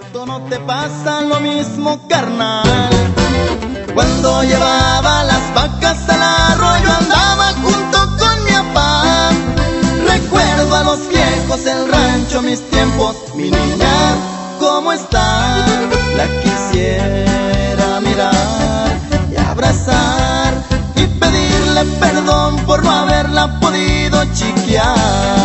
cierto no te pasa lo mismo, carnal. Cuando llevaba las vacas al arroyo andaba junto con mi papá. Recuerdo a los viejos el rancho, mis tiempos, mi niña, ¿cómo está? La quisiera mirar y abrazar y pedirle perdón por no haberla podido chiquear.